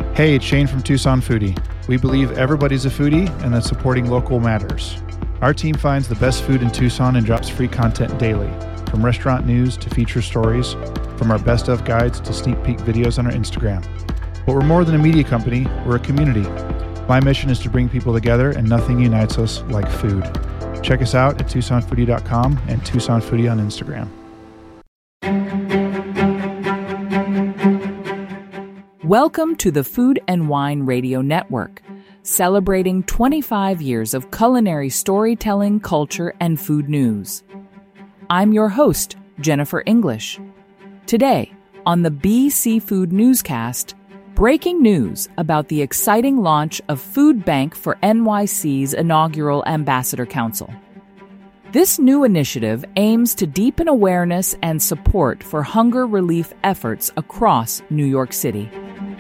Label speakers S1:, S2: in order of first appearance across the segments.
S1: Hey, it's Shane from Tucson Foodie. We believe everybody's a foodie and that supporting local matters. Our team finds the best food in Tucson and drops free content daily, from restaurant news to feature stories, from our best of guides to sneak peek videos on our Instagram. But we're more than a media company, we're a community. My mission is to bring people together, and nothing unites us like food. Check us out at TucsonFoodie.com and Tucson Foodie on Instagram.
S2: Welcome to the Food and Wine Radio Network, celebrating 25 years of culinary storytelling, culture, and food news. I'm your host, Jennifer English. Today, on the B Seafood Newscast, breaking news about the exciting launch of Food Bank for NYC's inaugural Ambassador Council. This new initiative aims to deepen awareness and support for hunger relief efforts across New York City.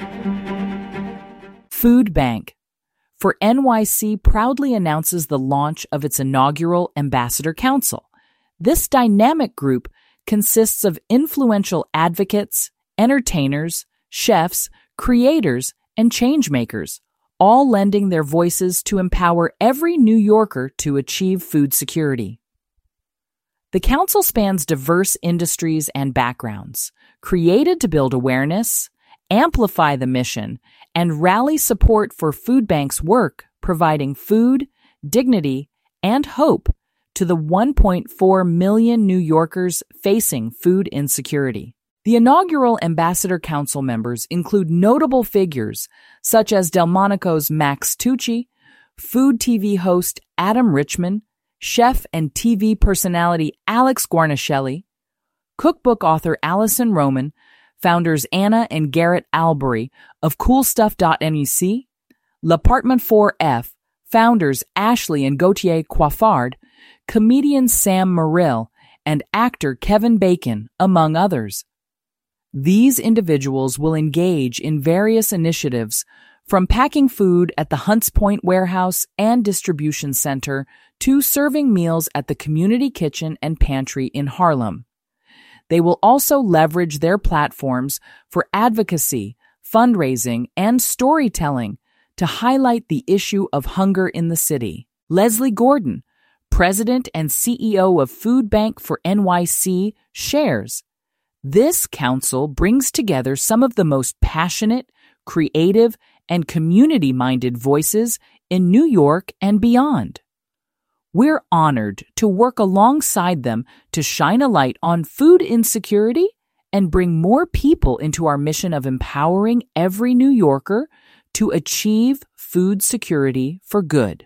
S2: Food Bank for NYC proudly announces the launch of its inaugural Ambassador Council. This dynamic group consists of influential advocates, entertainers, chefs, creators, and changemakers, all lending their voices to empower every New Yorker to achieve food security. The council spans diverse industries and backgrounds, created to build awareness, amplify the mission, and rally support for Food Bank's work providing food, dignity, and hope to the 1.4 million New Yorkers facing food insecurity. The inaugural Ambassador Council members include notable figures such as Delmonico's Max Tucci, food TV host Adam Richman, chef and TV personality Alex Guarnaschelli, cookbook author Allison Roman, founders Anna and Garrett Albury of CoolStuff.NEC, L'Appartement 4F, founders Ashley and Gautier Coiffard, comedian Sam Morrill, and actor Kevin Bacon, among others. These individuals will engage in various initiatives, from packing food at the Hunts Point Warehouse and Distribution Center to serving meals at the Community Kitchen and Pantry in Harlem. They will also leverage their platforms for advocacy, fundraising, and storytelling to highlight the issue of hunger in the city. Leslie Gordon, President and CEO of Food Bank for NYC, shares, "This council brings together some of the most passionate, creative, and community-minded voices in New York and beyond. We're honored to work alongside them to shine a light on food insecurity and bring more people into our mission of empowering every New Yorker to achieve food security for good."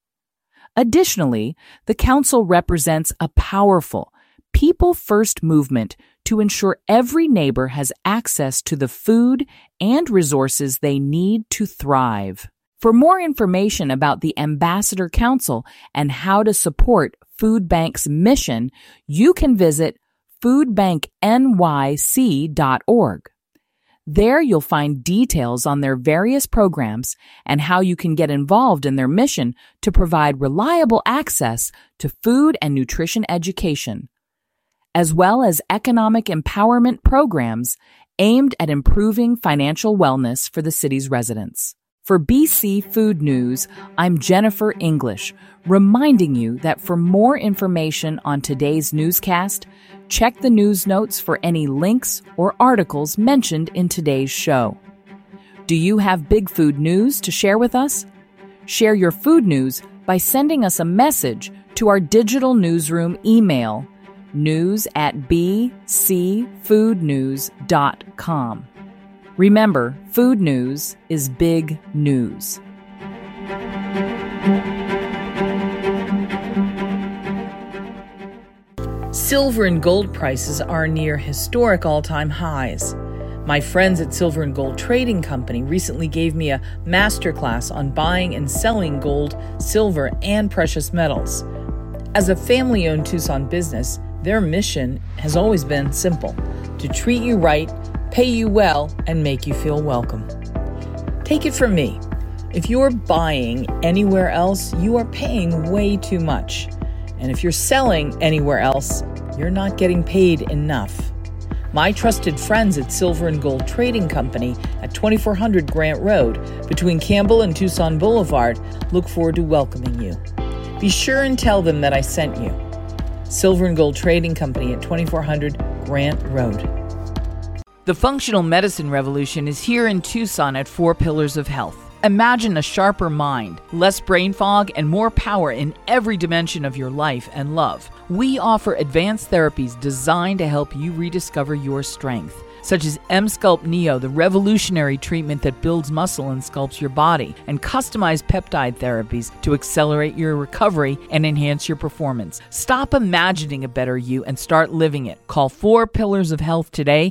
S2: Additionally, the council represents a powerful, people-first movement to ensure every neighbor has access to the food and resources they need to thrive. For more information about the Ambassador Council and how to support Food Bank's mission, you can visit foodbanknyc.org. There you'll find details on their various programs and how you can get involved in their mission to provide reliable access to food and nutrition education, as well as economic empowerment programs aimed at improving financial wellness for the city's residents. For BC Food News, I'm Jennifer English, reminding you that for more information on today's newscast, check the news notes for any links or articles mentioned in today's show. Do you have big food news to share with us? Share your food news by sending us a message to our digital newsroom email, news@bcfoodnews.com. Remember, food news is big news. Silver and gold prices are near historic all-time highs. My friends at Silver and Gold Trading Company recently gave me a masterclass on buying and selling gold, silver, and precious metals. As a family-owned Tucson business, their mission has always been simple: to treat you right, pay you well, and make you feel welcome. Take it from me. If you're buying anywhere else, you are paying way too much. And if you're selling anywhere else, you're not getting paid enough. my trusted friends at Silver and Gold Trading Company at 2400 Grant Road between Campbell and Tucson Boulevard look forward to welcoming you. Be sure and tell them that I sent you. Silver and Gold Trading Company at 2400 Grant Road. The functional medicine revolution is here in Tucson at 4 Pillars of Health. Imagine a sharper mind, less brain fog, and more power in every dimension of your life and love. We offer advanced therapies designed to help you rediscover your strength, such as M-Sculpt Neo, the revolutionary treatment that builds muscle and sculpts your body, and customized peptide therapies to accelerate your recovery and enhance your performance. Stop imagining a better you and start living it. Call 4 Pillars of Health today,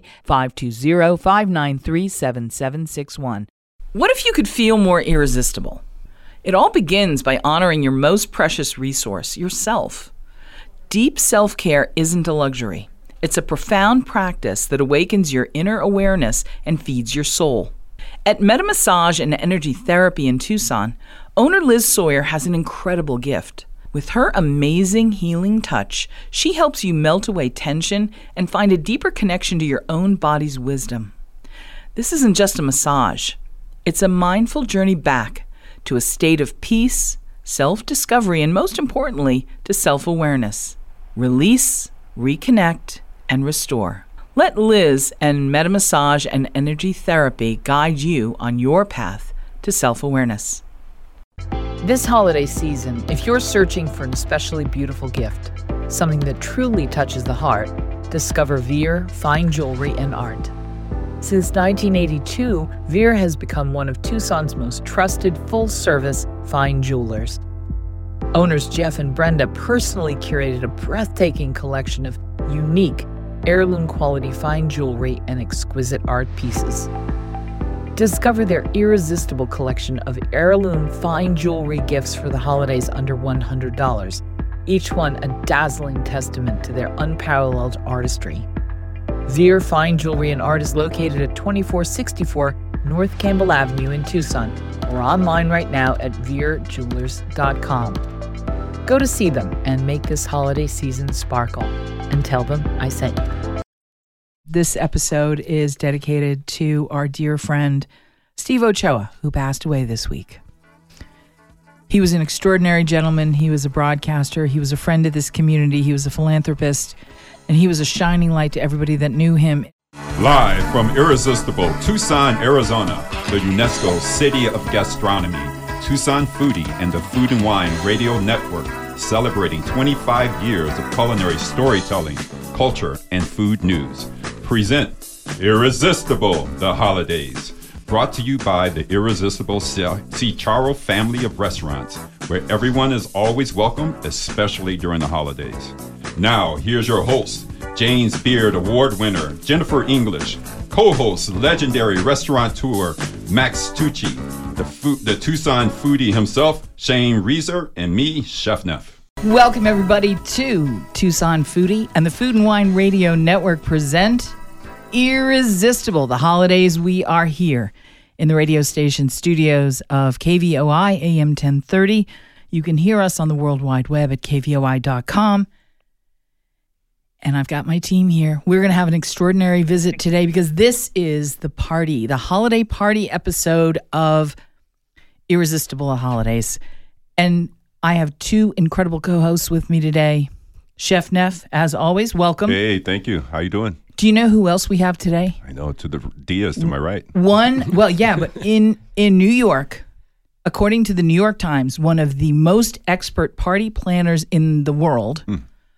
S2: 520-593-7761. What if you could feel more irresistible? It all begins by honoring your most precious resource, yourself. Deep self-care isn't a luxury. It's a profound practice that awakens your inner awareness and feeds your soul. At MetaMassage and Energy Therapy in Tucson, owner Liz Sawyer has an incredible gift. With her amazing healing touch, she helps you melt away tension and find a deeper connection to your own body's wisdom. This isn't just a massage. It's a mindful journey back to a state of peace, self-discovery, and most importantly, to self-awareness. Release, reconnect, and restore. Let Liz and MetaMassage and Energy Therapy guide you on your path to self-awareness. This holiday season, if you're searching for an especially beautiful gift, something that truly touches the heart, discover Veer Fine Jewelry and Art. Since 1982, Veer has become one of Tucson's most trusted full-service fine jewelers. Owners Jeff and Brenda personally curated a breathtaking collection of unique, heirloom-quality fine jewelry and exquisite art pieces. Discover their irresistible collection of heirloom fine jewelry gifts for the holidays under $100, each one a dazzling testament to their unparalleled artistry. Veer Fine Jewelry and Art is located at 2464 North Campbell Avenue in Tucson, or online right now at veerjewelers.com. Go to see them and make this holiday season sparkle, and tell them I sent you. This episode is dedicated to our dear friend Steve Ochoa, who passed away this week. He was an extraordinary gentleman. He was a broadcaster. He was a friend of this community. He was a philanthropist. And he was a shining light to everybody that knew him.
S3: Live from irresistible Tucson, Arizona, the UNESCO City of Gastronomy, Tucson Foodie and the Food and Wine Radio Network, celebrating 25 years of culinary storytelling, culture, and food news, present Irresistible the Holidays, brought to you by the Irresistible Cicharo family of restaurants, where everyone is always welcome, especially during the holidays. Now, here's your host, James Beard Award winner, Jennifer English, co-host, legendary restaurateur, Max Tucci, the Tucson foodie himself, Shane Reeser, and me, Chef Neff.
S2: Welcome, everybody, to Tucson Foodie and the Food and Wine Radio Network present Irresistible. The holidays, we are here in the radio station studios of KVOI AM 1030. You can hear us on the World Wide Web at kvoi.com. And I've got my team here. We're going to have an extraordinary visit today because this is the party, the holiday party episode of Irresistible Holidays. And I have two incredible co-hosts with me today. Chef Neff, as always, welcome.
S3: Hey, thank you. How you doing?
S2: Do you know who else we have today?
S3: I know, to the Diaz to my right.
S2: But in New York, according to the New York Times, one of the most expert party planners in the world,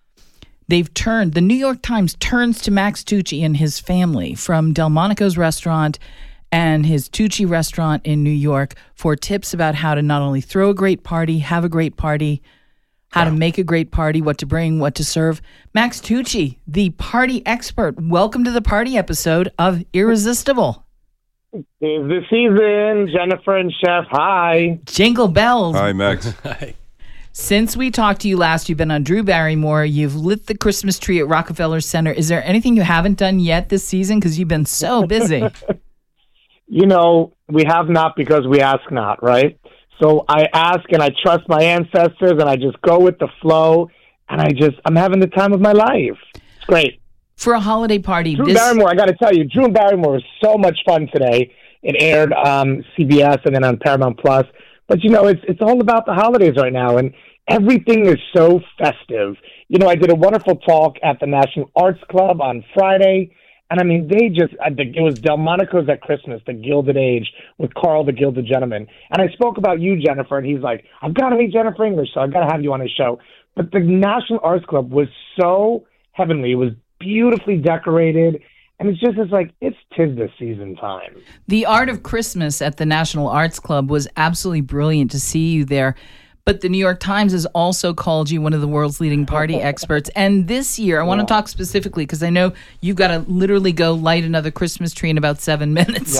S2: the New York Times turns to Max Tucci and his family from Delmonico's restaurant and his Tucci restaurant in New York for tips about how to not only throw a great party, have a great party, how to make a great party, what to bring, what to serve. Max Tucci, the party expert. Welcome to the party episode of Irresistible.
S4: It's the season, Jennifer and Chef. Hi.
S2: Jingle bells.
S3: Hi, Max.
S5: Hi.
S2: Since we talked to you last, you've been on Drew Barrymore. You've lit the Christmas tree at Rockefeller Center. Is there anything you haven't done yet this season? Because you've been so busy.
S4: You know, we have not because we ask not, right? So I ask and I trust my ancestors and I just go with the flow and I'm having the time of my life. It's great.
S2: For a holiday party.
S4: Drew Barrymore, I got to tell you, Drew Barrymore was so much fun today. It aired CBS and then on Paramount Plus. But, it's all about the holidays right now, and everything is so festive. I did a wonderful talk at the National Arts Club on Friday, and I mean, it was Delmonico's at Christmas, the Gilded Age, with Carl the Gilded Gentleman. And I spoke about you, Jennifer, and he's like, I've got to meet Jennifer English, so I've got to have you on his show. But the National Arts Club was so heavenly. It was beautifully decorated. And it's it's 'tis the season time.
S2: The Art of Christmas at the National Arts Club was absolutely brilliant to see you there. But the New York Times has also called you one of the world's leading party experts. And this year, I want to talk specifically because I know you've got to literally go light another Christmas tree in about 7 minutes.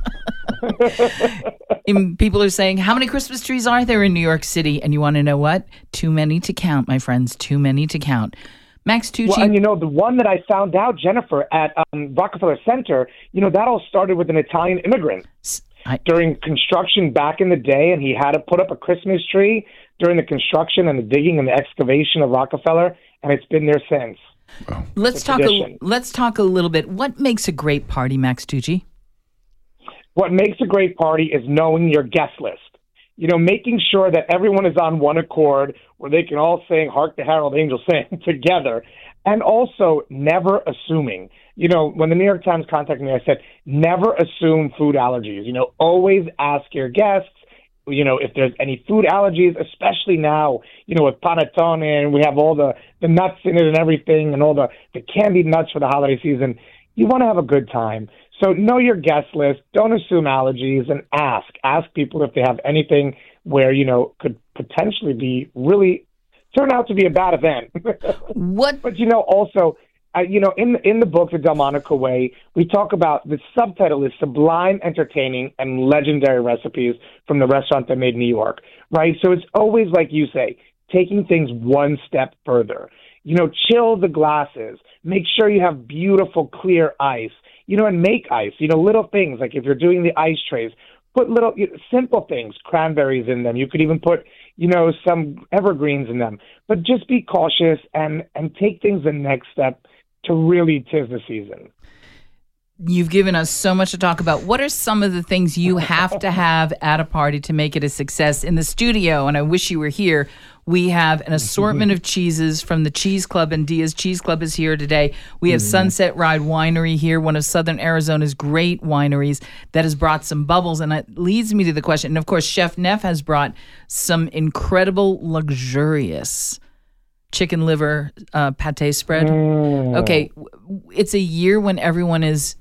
S2: Yep. People are saying, how many Christmas trees are there in New York City? And you want to know what? Too many to count, my friends. Too many to count. Max Tucci.
S4: Well, and the one that I found out, Jennifer, at Rockefeller Center, that all started with an Italian immigrant during construction back in the day, and he had to put up a Christmas tree during the construction and the digging and the excavation of Rockefeller, and it's been there since.
S2: Wow. Let's talk a little bit. What makes a great party, Max Tucci?
S4: What makes a great party is knowing your guest list. Making sure that everyone is on one accord where they can all sing Hark the Herald Angels Sing together. And also never assuming. When the New York Times contacted me, I said, never assume food allergies. Always ask your guests, if there's any food allergies, especially now, with panettone and we have all the nuts in it and everything and all the candied nuts for the holiday season. You want to have a good time. So know your guest list. Don't assume allergies and ask. Ask people if they have anything where, could potentially be really turn out to be a bad event.
S2: What?
S4: But, also, in the book, The Delmonico Way, we talk about the subtitle is Sublime, Entertaining, and Legendary Recipes from the Restaurant That Made New York, right? So it's always, like you say, taking things one step further. Chill the glasses. Make sure you have beautiful, clear ice. And make ice, little things, like if you're doing the ice trays, put little simple things, cranberries in them. You could even put, some evergreens in them. But just be cautious and take things the next step to really 'tis the season.
S2: You've given us so much to talk about. What are some of the things you have to have at a party to make it a success? In the studio, and I wish you were here, we have an assortment of cheeses from the Cheese Club, and Dia's Cheese Club is here today. We have Sunset Ride Winery here, one of Southern Arizona's great wineries that has brought some bubbles. And it leads me to the question. And of course, Chef Neff has brought some incredible, luxurious chicken liver pate spread. Okay, it's a year when everyone is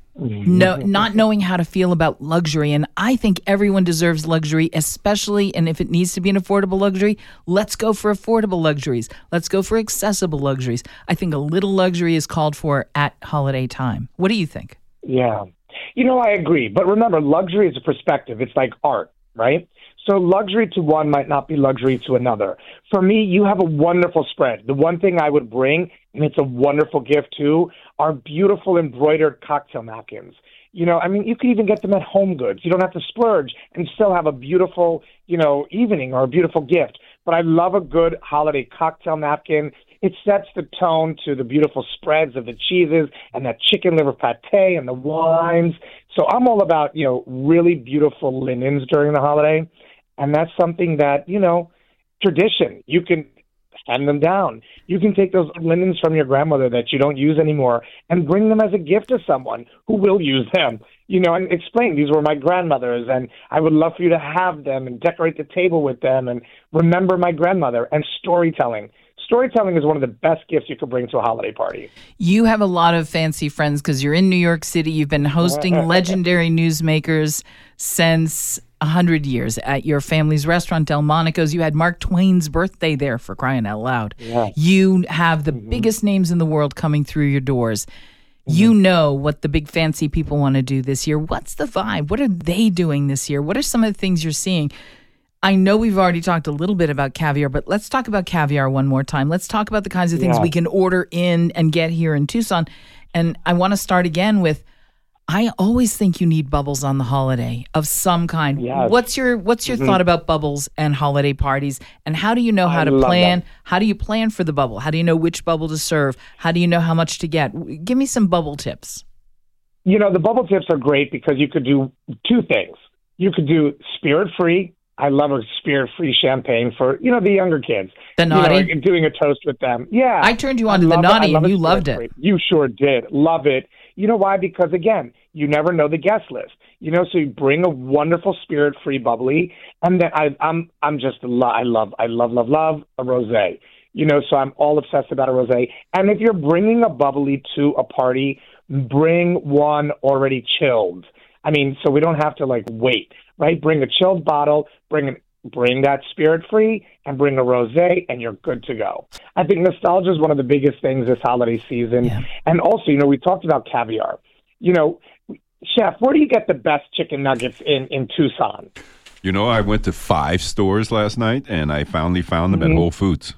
S2: not knowing how to feel about luxury. And I think everyone deserves luxury, especially, and if it needs to be an affordable luxury, let's go for affordable luxuries. Let's go for accessible luxuries. I think a little luxury is called for at holiday time. What do you think?
S4: Yeah. I agree. But remember, luxury is a perspective. It's like art, right? So luxury to one might not be luxury to another. For me, you have a wonderful spread. The one thing I would bring, and it's a wonderful gift too, are beautiful embroidered cocktail napkins. You could even get them at Home Goods. You don't have to splurge and still have a beautiful, evening or a beautiful gift. But I love a good holiday cocktail napkin. It sets the tone to the beautiful spreads of the cheeses and that chicken liver pate and the wines. So I'm all about, really beautiful linens during the holiday. And that's something that, tradition, you can hand them down. You can take those linens from your grandmother that you don't use anymore and bring them as a gift to someone who will use them, and explain these were my grandmother's and I would love for you to have them and decorate the table with them and remember my grandmother. And storytelling. Storytelling is one of the best gifts you could bring to a holiday party. You
S2: have a lot of fancy friends because you're in New York City. You've been hosting legendary newsmakers since 100 years at your family's restaurant, Delmonico's. You had Mark Twain's birthday there, for crying out loud. Yeah. You have the biggest names in the world coming through your doors. You know what the big fancy people want to do this year. What's the vibe? What are they doing this year? What are some of the things you're seeing? I know we've already talked a little bit about caviar, but let's talk about caviar one more time. Let's talk about the kinds of things we can order in and get here in Tucson. And I want to start again with I always think you need bubbles on the holiday of some kind.
S4: Yes.
S2: What's your thought about bubbles and holiday parties? And how do you know how to plan?
S4: Them.
S2: How do you plan for the bubble? How do you know which bubble to serve? How do you know how much to get? Give me some bubble tips.
S4: The bubble tips are great because you could do two things. You could do spirit-free. I love a spirit-free champagne for, the younger kids.
S2: The naughty?
S4: Doing a toast with them. Yeah.
S2: I turned you on to the naughty and you loved it.
S4: You sure did. Love it. You know why? Because, again, you never know the guest list. So you bring a wonderful spirit-free bubbly, and then I love a rosé. So I'm all obsessed about a rosé. And if you're bringing a bubbly to a party, bring one already chilled. So we don't have to wait, right? Bring a chilled bottle, bring that spirit-free, and bring a rosé, and you're good to go. I think nostalgia is one of the biggest things this holiday season. Yeah. And also, we talked about caviar. Chef, where do you get the best chicken nuggets in Tucson?
S3: I went to 5 stores last night, and I finally found them at Whole Foods.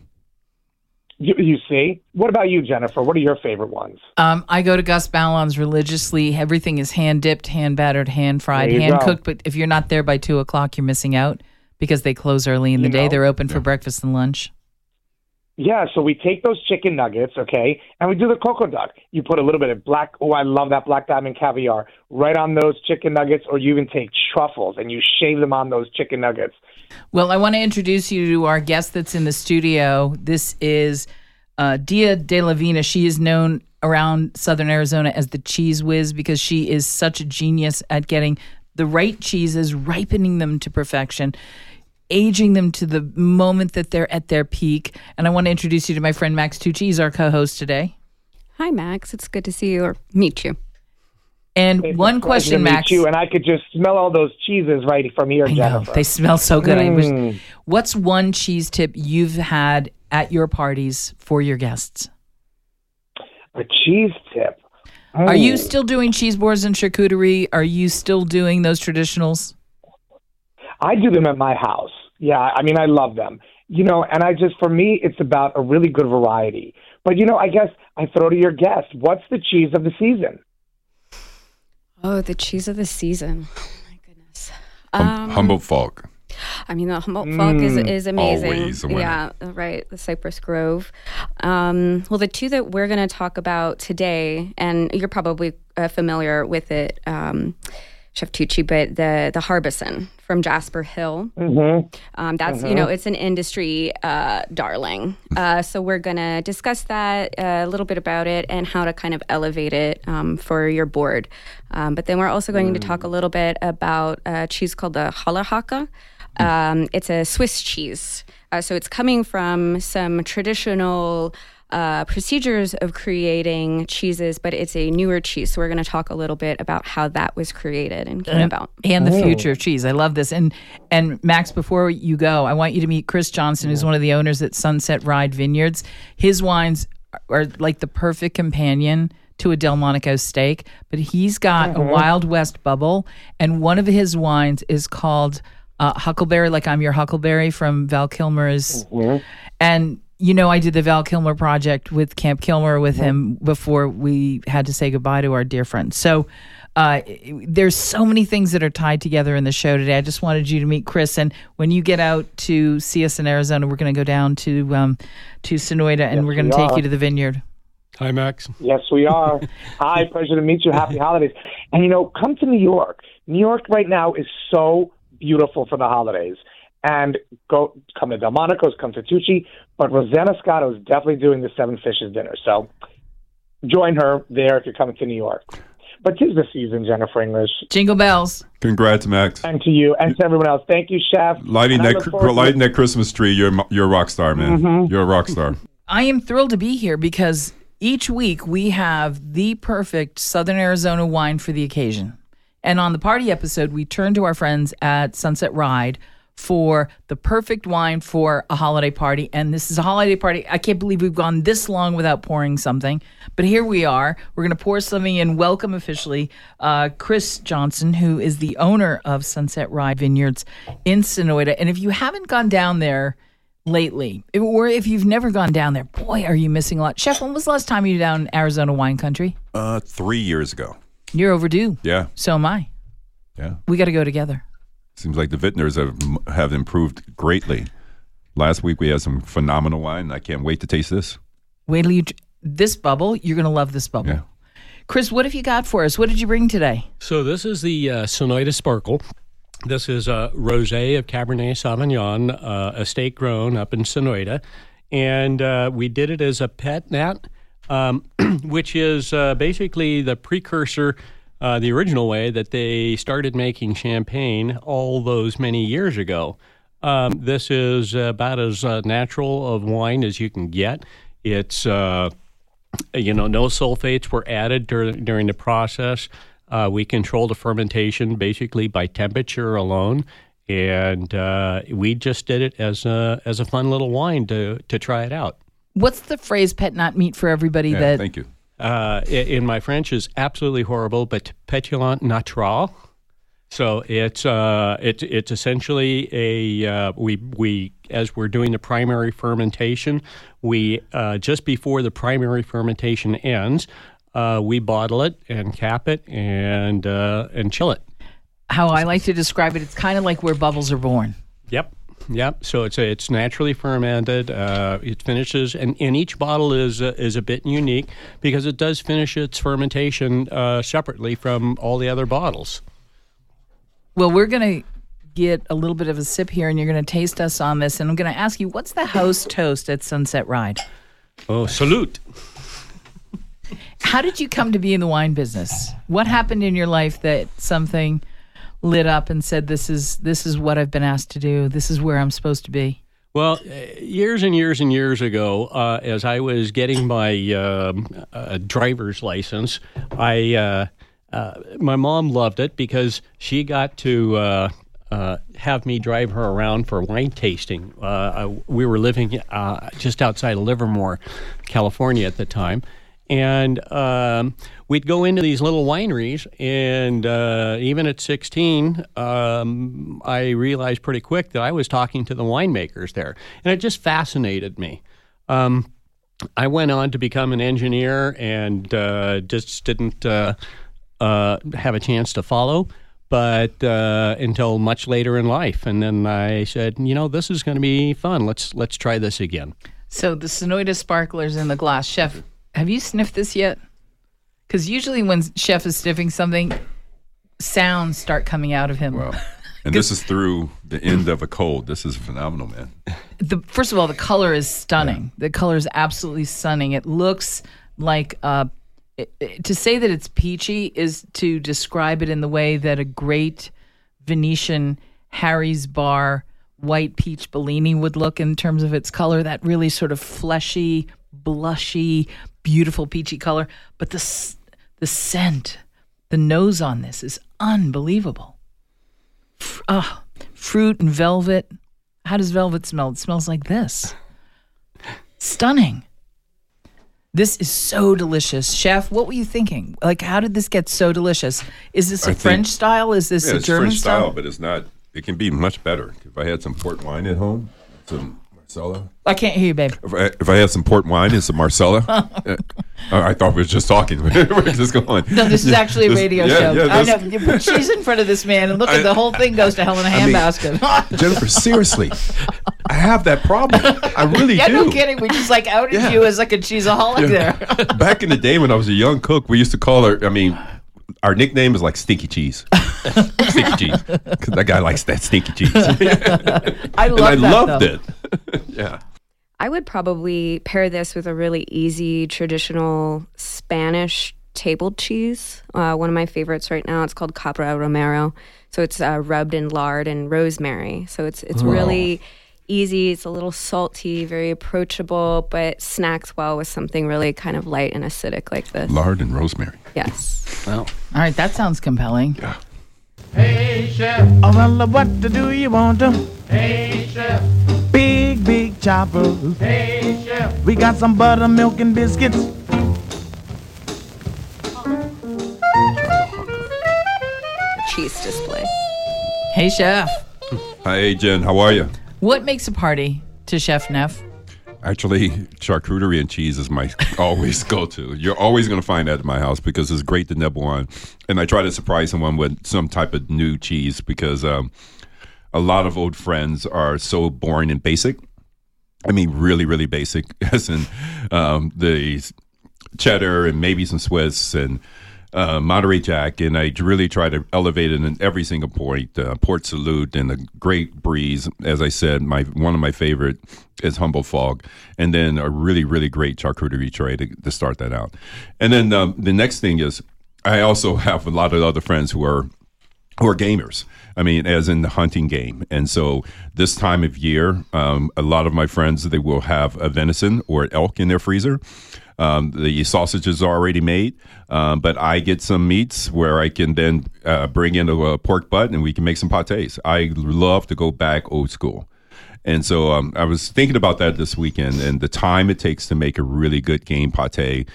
S4: You see? What about you, Jennifer? What are your favorite ones?
S2: I go to Gus Ballon's religiously. Everything is hand-dipped, hand-battered, hand-fried, hand-cooked. But if you're not there by 2 o'clock, you're missing out. Because they close early in the day. They're open for breakfast and lunch.
S4: Yeah, so we take those chicken nuggets, okay, and we do the cocoa duck. You put a little bit of I love that black diamond caviar, right on those chicken nuggets, or you even take truffles and you shave them on those chicken nuggets.
S2: Well, I want to introduce you to our guest that's in the studio. This is Dia De La Vina. She is known around Southern Arizona as the Cheese Whiz because she is such a genius at getting the right cheeses, ripening them to perfection, aging them to the moment that they're at their peak. And I want to introduce you to my friend Max Tucci. He's our co-host today.
S5: Hi, Max. It's good to see you or meet you.
S2: And
S4: it's
S2: one question, Max.
S4: You, and I could just smell all those cheeses right from here, Jennifer.
S2: They smell so good. What's one cheese tip you've had at your parties for your guests?
S4: A cheese tip?
S2: Are you still doing cheese boards and charcuterie? Are you still doing those traditionals?
S4: I do them at my house. Yeah, I love them. And for me, it's about a really good variety. But, I guess I throw to your guest, what's the cheese of the season?
S5: Oh, the cheese of the season. Oh, my goodness.
S3: Humboldt Falk.
S5: The Humboldt Falk is amazing.
S3: Always a winner.
S5: Yeah, right. The Cypress Grove. Well, the two that we're going to talk about today, and you're probably familiar with it, Chef Tucci, but the Harbison from Jasper Hill. Mm-hmm. That's, it's an industry darling. So we're going to discuss that, a little bit about it, and how to kind of elevate it for your board. But then we're also going to talk a little bit about a cheese called the Holler Haka. It's a Swiss cheese. So it's coming from some traditional procedures of creating cheeses, but it's a newer cheese. So we're going to talk a little bit about how that was created and came about.
S2: And the future of cheese. I love this. And Max, before you go, I want you to meet Chris Johnson, who's one of the owners at Sunset Ride Vineyards. His wines are like the perfect companion to a Delmonico steak, but he's got a Wild West bubble, and one of his wines is called Huckleberry, like I'm Your Huckleberry from Val Kilmer's. And I did the Val Kilmer project with Camp Kilmer with him before we had to say goodbye to our dear friend. So there's so many things that are tied together in the show today. I just wanted you to meet Chris. And when you get out to see us in Arizona, we're going to go down to Sonoyta, and we're going to take you to the vineyard.
S6: Hi, Max.
S4: Yes, we are. Hi, pleasure to meet you. Happy holidays. And, come to New York. New York right now is so beautiful for the holidays. And come to Delmonico's, come to Tucci. But Rosanna Scotto is definitely doing the Seven Fishes dinner. So join her there if you're coming to New York. But 'tis the season, Jennifer English.
S2: Jingle bells.
S3: Congrats, Max.
S4: And to you and to everyone else. Thank you, Chef.
S3: Lighting that Christmas tree, you're a rock star, man. Mm-hmm. You're a rock star.
S2: I am thrilled to be here because each week we have the perfect Southern Arizona wine for the occasion. And on the party episode, we turn to our friends at Sunset Ride for the perfect wine for a holiday party. And this is a holiday party. I can't believe we've gone this long without pouring something. But here we are. We're going to pour something in. Welcome officially Chris Johnson, who is the owner of Sunset Ride Vineyards in Sonoyta. And if you haven't gone down there lately, or if you've never gone down there, boy, are you missing a lot. Chef, when was the last time you were down in Arizona wine country?
S3: 3 years ago.
S2: You're overdue.
S3: Yeah.
S2: So am I.
S3: Yeah.
S2: We got to go together.
S3: Seems like the vintners have improved greatly. Last week we had some phenomenal wine. I can't wait to taste this.
S2: Wait till this bubble. You're going to love this bubble.
S3: Yeah.
S2: Chris, what have you got for us? What did you bring today?
S6: So this is the Sonoita Sparkle. This is a rosé of Cabernet Sauvignon, estate grown up in Sonoita. And we did it as a pet nat, which is basically the precursor, the original way that they started making champagne all those many years ago. This is about as natural of wine as you can get. It's, no sulfates were added during the process. We control the fermentation basically by temperature alone. And we just did it as a fun little wine to try it out.
S2: What's the phrase "pet not meat" for everybody?
S3: Yeah, thank you.
S6: In my French is absolutely horrible, but pétillant natural. So it's essentially we as we're doing the primary fermentation, we just before the primary fermentation ends, we bottle it and cap it and chill it.
S2: How I like to describe it, it's kind of like where bubbles are born.
S6: Yep. So it's naturally fermented. It finishes, and each bottle is a bit unique because it does finish its fermentation separately from all the other bottles.
S2: Well, we're going to get a little bit of a sip here, and you're going to taste us on this. And I'm going to ask you, what's the house toast at Sunset Ride?
S6: Oh, salute.
S2: How did you come to be in the wine business? What happened in your life that something lit up and said, this is what I've been asked to do. This is where I'm supposed to be?
S6: Well, years and years and years ago, as I was getting my driver's license, my mom loved it because she got to have me drive her around for wine tasting. We were living just outside of Livermore, California at the time. And we'd go into these little wineries, and even at 16, I realized pretty quick that I was talking to the winemakers there. And it just fascinated me. I went on to become an engineer and just didn't have a chance to follow, but until much later in life. And then I said, this is going to be fun. Let's try this again.
S2: So the Sonoita Sparkler's in the glass. Chef, have you sniffed this yet? Because usually when Chef is sniffing something, sounds start coming out of him.
S3: Wow. And this is through the end of a cold. This is phenomenal, man.
S2: First of all, the color is stunning. Yeah. The color is absolutely stunning. It looks like, to say that it's peachy is to describe it in the way that a great Venetian Harry's Bar white peach Bellini would look in terms of its color, that really sort of fleshy, blushy, beautiful peachy color. But the scent, the nose on this is unbelievable. Fruit and velvet. How does velvet smell? It smells like this. Stunning. This is so delicious. Chef, what were you thinking? Like, how did this get so delicious? Is this a French style? Is this a German
S3: French
S2: style?
S3: But it's not. It can be much better. If I had some port wine at home, some Marcella.
S2: I can't hear you, babe.
S3: If I had some port wine and some Marcella, I thought we were just talking. We're just going.
S2: No, this is actually a radio show.
S3: Yeah,
S2: I know. You put cheese in front of this man, and look at the whole thing goes to hell in a handbasket.
S3: Jennifer, seriously, I have that problem. I really do.
S2: No kidding. We just outed you as a cheeseaholic there.
S3: Back in the day when I was a young cook, we used to call her. Our nickname is like Stinky Cheese. Stinky Cheese. Because that guy likes that stinky cheese.
S2: I loved
S3: it. Yeah.
S5: I would probably pair this with a really easy traditional Spanish tabled cheese. One of my favorites right now. It's called Cabra Romero. So it's rubbed in lard and rosemary. So it's really easy. It's a little salty, very approachable, but snacks well with something really kind of light and acidic like this.
S3: Lard and rosemary.
S5: Yes.
S6: Well,
S2: all right, that sounds compelling.
S3: Yeah.
S7: Hey, Chef. Oh, well, what do you want to? Hey, Chef. Big chopper. Hey, Chef. We got some buttermilk and biscuits.
S5: Cheese display.
S2: Hey, Chef.
S3: Hi, Jen. How are you?
S2: What makes a party to Chef Neff?
S3: Actually, charcuterie and cheese is my always go-to. You're always going to find that at my house because it's great to nibble on. And I try to surprise someone with some type of new cheese because a lot of old friends are so boring and basic. I mean, really, really basic, as in the cheddar and maybe some Swiss and Monterey Jack, and I really try to elevate it in every single point. Port Salute and a great breeze. As I said, one of my favorite is Humble Fog, and then a really, really great charcuterie tray to start that out. And then the next thing is I also have a lot of other friends who are gamers. I mean, as in the hunting game. And so this time of year, a lot of my friends, they will have a venison or elk in their freezer. The sausages are already made, but I get some meats where I can then bring in a pork butt and we can make some pâtés. I love to go back old school. And so I was thinking about that this weekend and the time it takes to make a really good game pâté.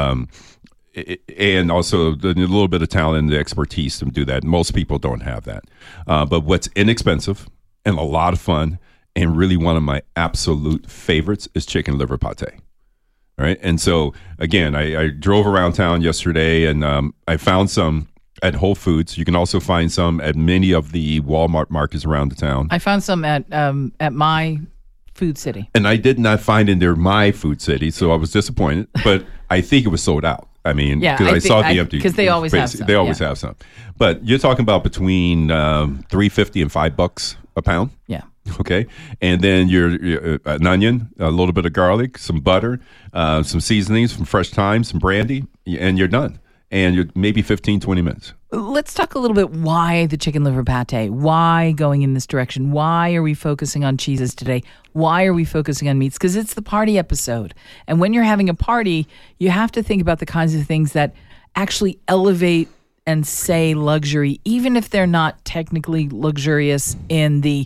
S3: And also a little bit of talent and the expertise to do that. Most people don't have that. But what's inexpensive and a lot of fun and really one of my absolute favorites is chicken liver pâté. All right. And so, again, I drove around town yesterday and I found some at Whole Foods. You can also find some at many of the Walmart markets around the town.
S2: I found some at my Food City.
S3: And I did not find in there my Food City, so I was disappointed. But I think it was sold out. I mean, because I saw the empty.
S2: Because they always have some.
S3: They always have some. But you're talking about between $3.50 and $5 a pound.
S2: Yeah.
S3: Okay, and then you're an onion, a little bit of garlic, some butter, some seasonings, some fresh thyme, some brandy, and you're done. And you're maybe 15, 20 minutes.
S2: Let's talk a little bit why the chicken liver pâté. Why going in this direction? Why are we focusing on cheeses today? Why are we focusing on meats? Because it's the party episode. And when you're having a party, you have to think about the kinds of things that actually elevate and say luxury, even if they're not technically luxurious in the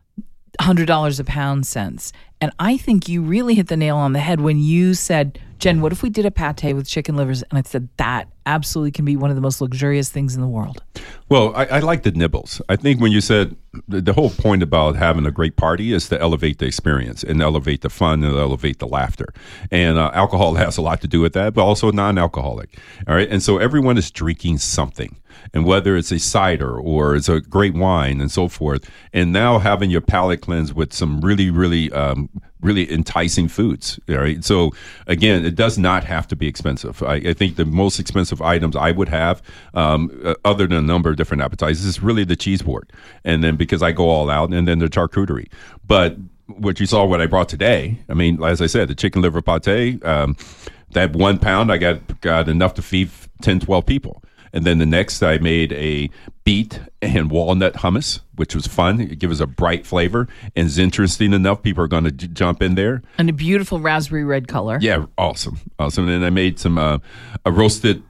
S2: $100 a pound sense. And I think you really hit the nail on the head when you said, Jen, what if we did a pâté with chicken livers? And I said, that absolutely can be one of the most luxurious things in the world.
S3: Well, I like the nibbles. I think when you said the whole point about having a great party is to elevate the experience and elevate the fun and elevate the laughter. And alcohol has a lot to do with that, but also non-alcoholic. All right. And so everyone is drinking something. And whether it's a cider or it's a great wine and so forth. And now having your palate cleansed with some really, really, really enticing foods. All right. So again, it does not have to be expensive. I think the most expensive items I would have, other than a number of different appetizers, is really the cheese board. And then because I go all out, and then the charcuterie. But what you saw, what I brought today, I mean, as I said, the chicken liver pâté, that 1 pound, I got enough to feed 10, 12 people. And then the next, I made a beet and walnut hummus, which was fun. It gives us a bright flavor and is interesting enough. People are going to jump in there.
S2: And a beautiful raspberry red color.
S3: Yeah, awesome. And then I made some a roasted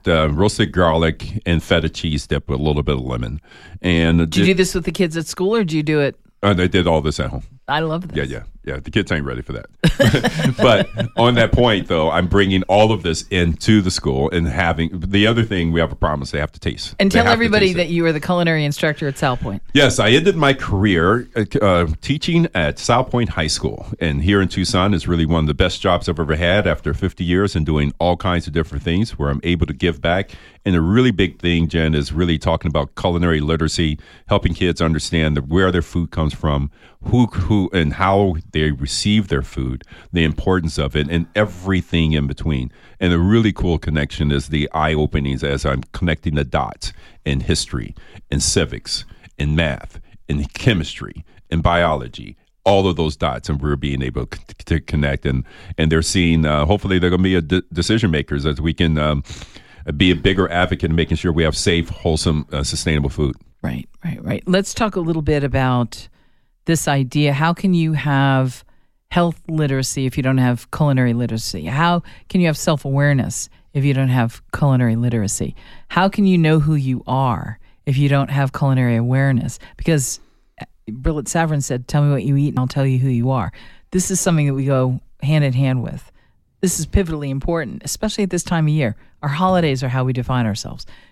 S3: garlic and feta cheese dip with a little bit of lemon. And
S2: did you do this with the kids at school, or do you do it?
S3: They did all this at home.
S2: I love this.
S3: Yeah. The kids ain't ready for that. But on that point, though, I'm bringing all of this into the school and having the other thing we have a promise they have to taste.
S2: And tell everybody that you are the culinary instructor at South Point.
S3: Yes, I ended my career teaching at South Point High School. And here in Tucson is really one of the best jobs I've ever had after 50 years and doing all kinds of different things where I'm able to give back. And a really big thing, Jen, is really talking about culinary literacy, helping kids understand where their food comes from, who and how they receive their food, the importance of it, and everything in between. And a really cool connection is the eye openings as I'm connecting the dots in history, in civics, in math, in chemistry, in biology, all of those dots, and we're being able to connect. And they're seeing, hopefully they're going to be decision makers as we can be a bigger advocate in making sure we have safe, wholesome, sustainable food.
S2: Right. Let's talk a little bit about this idea. How can you have health literacy if you don't have culinary literacy? How can you have self-awareness if you don't have culinary literacy? How can you know who you are if you don't have culinary awareness? Because Brillat Savarin said, tell me what you eat and I'll tell you who you are. This is something that we go hand in hand with. This is pivotally important, especially at this time of year. Our holidays are how we define ourselves.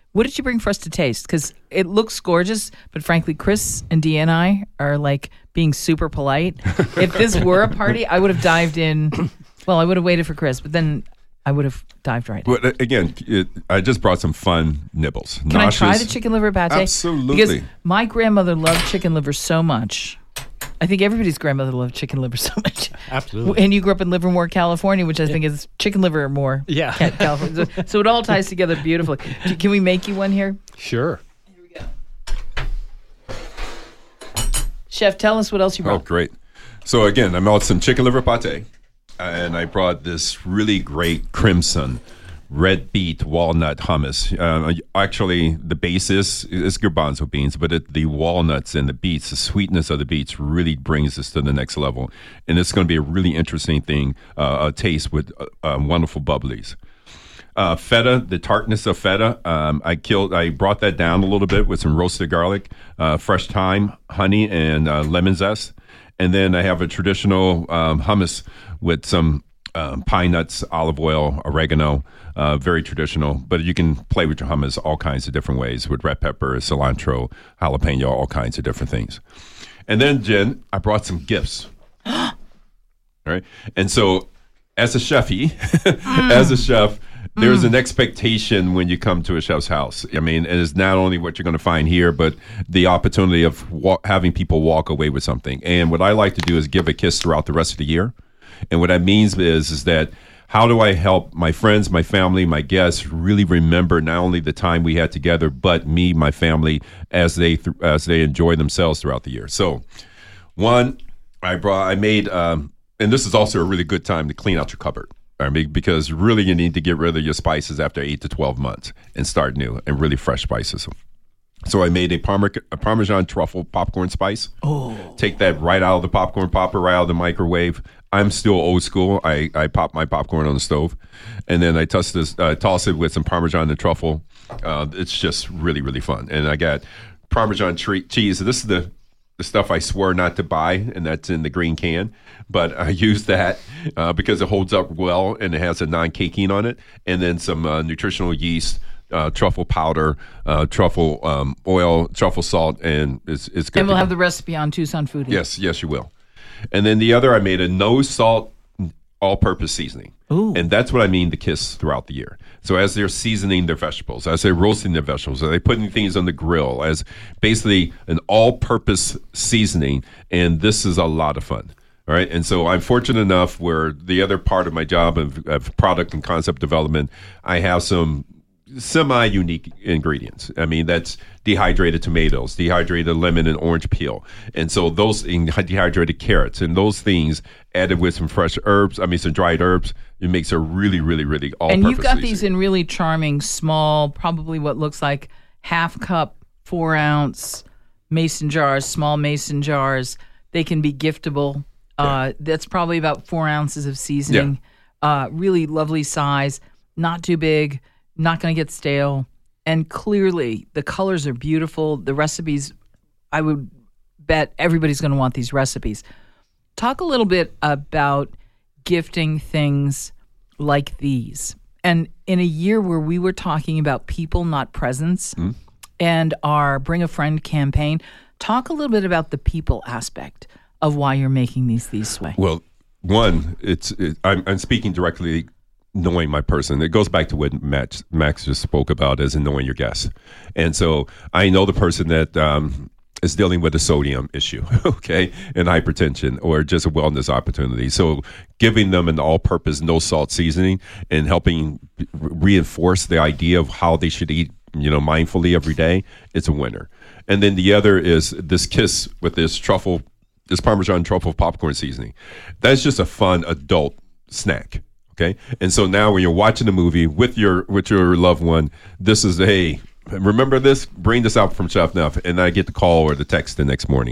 S2: What did you bring for us to taste? Because it looks gorgeous, but frankly, Chris and Dee and I are like being super polite. If this were a party, I would have dived in. Well, I would have waited for Chris, but then I would have dived right in.
S3: Well, again, I just brought some fun nibbles.
S2: Can I try the chicken liver pate?
S3: Absolutely.
S2: Because my grandmother loved chicken liver so much. I think everybody's grandmother loved chicken liver so much.
S6: Absolutely.
S2: And you grew up in Livermore, California, which I think is chicken liver more.
S6: Yeah.
S2: California. So it all ties together beautifully. Can we make you one here?
S6: Sure.
S2: Here we go. Chef, tell us what else you brought.
S3: Oh, great. So again, I made some chicken liver pate, and I brought this really great crimson red beet walnut hummus. Actually, the base is garbanzo beans, but the walnuts and the beets, the sweetness of the beets really brings this to the next level. And it's going to be a really interesting thing, a taste with wonderful bubblies. Feta, the tartness of feta, I brought that down a little bit with some roasted garlic, fresh thyme, honey, and lemon zest. And then I have a traditional hummus with some pine nuts, olive oil, oregano, very traditional. But you can play with your hummus all kinds of different ways with red pepper, cilantro, jalapeno, all kinds of different things. And then, Jen, I brought some gifts. All right. And so as a chefy, there's an expectation when you come to a chef's house. I mean, it is not only what you're going to find here, but the opportunity of having people walk away with something. And what I like to do is give a kiss throughout the rest of the year. And what that means is that how do I help my friends, my family, my guests really remember not only the time we had together, but me, my family, as they enjoy themselves throughout the year. So, one, I made, and this is also a really good time to clean out your cupboard. I mean, because really you need to get rid of your spices after 8 to 12 months and start new and really fresh spices. So I made a Parmesan truffle popcorn spice. Oh. Take that right out of the popcorn popper, right out of the microwave. I'm still old school. I pop my popcorn on the stove, and then I toss it with some Parmesan and truffle. It's just really, really fun. And I got Parmesan cheese. This is the stuff I swore not to buy, and that's in the green can. But I use that because it holds up well, and it has a non-caking on it. And then some nutritional yeast, truffle powder, truffle oil, truffle salt, and it's good.
S2: And we'll have the recipe on Tucson Foodie.
S3: Yes, you will. And then the other, I made a no salt all-purpose seasoning.
S2: Ooh.
S3: And that's what I mean to kiss throughout the year. So as they're seasoning their vegetables, as they're roasting their vegetables, as they're putting things on the grill, as basically an all-purpose seasoning, and this is a lot of fun. All right. And so I'm fortunate enough where the other part of my job of product and concept development, I have some semi-unique ingredients. I mean, that's dehydrated tomatoes, dehydrated lemon and orange peel. And so those dehydrated carrots and those things added with some fresh herbs, some dried herbs, it makes a really, really, really all-purpose
S2: And you've got
S3: seasoning.
S2: these in really charming, small, probably what looks like 1/2 cup, 4 ounce mason jars, small mason jars. They can be giftable.
S3: Yeah.
S2: That's probably about 4 ounces of seasoning. Yeah. Really lovely size, not too big, not going to get stale. And clearly, the colors are beautiful. The recipes, I would bet everybody's going to want these recipes. Talk a little bit about gifting things like these. And in a year where we were talking about people, not presents, and our Bring a Friend campaign, talk a little bit about the people aspect of why you're making these way.
S3: Well, one, I'm speaking directly knowing my person. It goes back to what Max just spoke about as in knowing your guests. And so I know the person that is dealing with a sodium issue, okay, and hypertension or just a wellness opportunity. So giving them an all-purpose, no-salt seasoning and helping reinforce the idea of how they should eat, mindfully every day, it's a winner. And then the other is this kiss with this Parmesan truffle popcorn seasoning. That's just a fun adult snack. Okay, and so now when you're watching a movie with your loved one, this is remember this? Bring this out from Chef Neff, and I get the call or the text the next morning,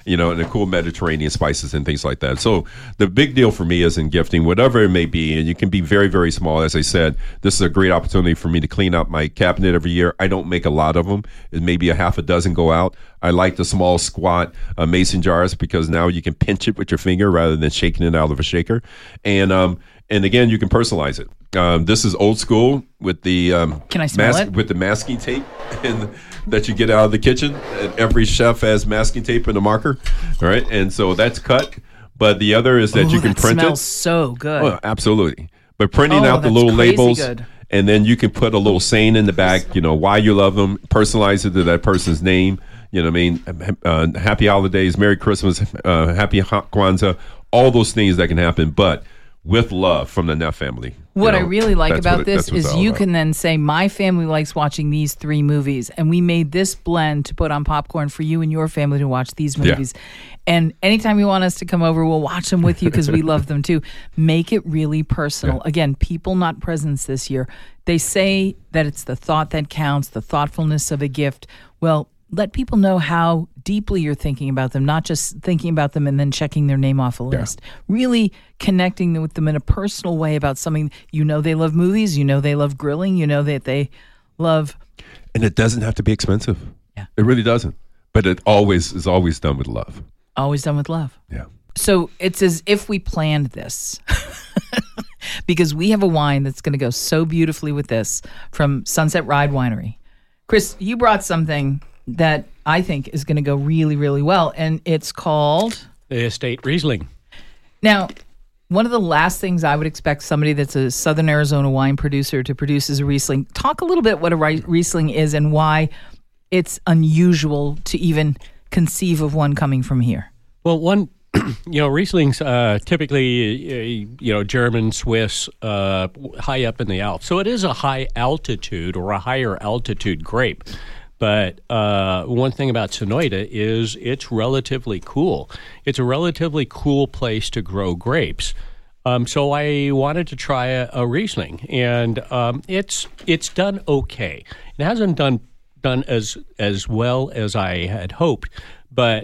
S8: and the cool Mediterranean spices and things like that. So the big deal for me is in gifting, whatever it may be, and you can be very, very small. As I said, this is a great opportunity for me to clean out my cabinet every year. I don't make a lot of them. Maybe a half a dozen go out. I like the small, squat mason jars because now you can pinch it with your finger rather than shaking it out of a shaker. And again, you can personalize it. This is old school with the
S2: can I smell it?
S8: With the masking tape that you get out of the kitchen. And every chef has masking tape and a marker, all right? And so that's cut. But the other is that you can print it.
S2: Smells so good.
S8: Oh, absolutely. But printing out the little labels,
S2: good.
S8: And then you can put a little saying in the back, why you love them, personalize it to that person's name. You know what I mean? Happy holidays, Merry Christmas, Happy Kwanzaa, all those things that can happen, but with love from the Neff family.
S2: What I really like about this is you can then say, my family likes watching these 3 movies, and we made this blend to put on popcorn for you and your family to watch these movies. Yeah. And anytime you want us to come over, we'll watch them with you because we love them too. Make it really personal. Yeah. Again, people, not presents this year. They say that it's the thought that counts, the thoughtfulness of a gift. Well, let people know how deeply you're thinking about them, not just thinking about them and then checking their name off a list. Really connecting with them in a personal way about something. They love movies, they love grilling, that they love.
S8: And it doesn't have to be expensive. Yeah. It really doesn't. But it is always done with love.
S2: Always done with love.
S8: Yeah.
S2: So it's as if we planned this. Because we have a wine that's going to go so beautifully with this from Sunset Ride Winery. Chris, you brought something that I think is going to go really, really well, and it's called
S6: the Estate Riesling.
S2: Now, one of the last things I would expect somebody that's a Southern Arizona wine producer to produce is a Riesling. Talk a little bit what a Riesling is and why it's unusual to even conceive of one coming from here.
S6: Well, Riesling's typically, German, Swiss, high up in the Alps. So it is a high altitude or a higher altitude grape. But one thing about Sonoyta is it's relatively cool. It's a relatively cool place to grow grapes. So I wanted to try a Riesling, and it's done okay. It hasn't done as well as I had hoped, but